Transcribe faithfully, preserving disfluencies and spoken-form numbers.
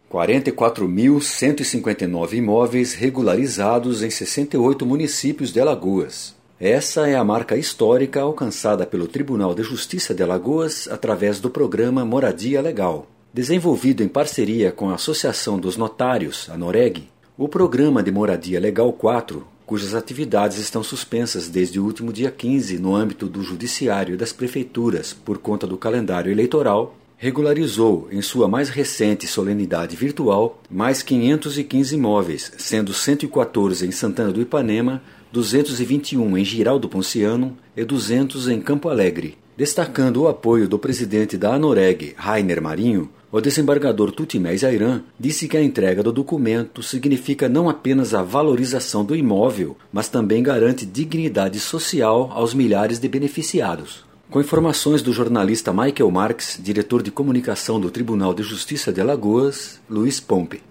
quarenta e quatro mil cento e cinquenta e nove imóveis regularizados em sessenta e oito municípios de Alagoas. Essa é a marca histórica alcançada pelo Tribunal de Justiça de Alagoas através do programa Moradia Legal. Desenvolvido em parceria com a Associação dos Notários, a Noreg, o Programa de Moradia Legal quatro, cujas atividades estão suspensas desde o último dia quinze no âmbito do Judiciário e das Prefeituras por conta do calendário eleitoral, regularizou, em sua mais recente solenidade virtual, mais quinhentos e quinze imóveis, sendo cento e quatorze em Santana do Ipanema, duzentos e vinte e um em Girau do Ponciano e duzentos em Campo Alegre. Destacando o apoio do presidente da ANOREG, Rainer Marinho, o desembargador Tutimés Ayran disse que a entrega do documento significa não apenas a valorização do imóvel, mas também garante dignidade social aos milhares de beneficiados. Com informações do jornalista Michael Marques, diretor de comunicação do Tribunal de Justiça de Alagoas, Luiz Pompe.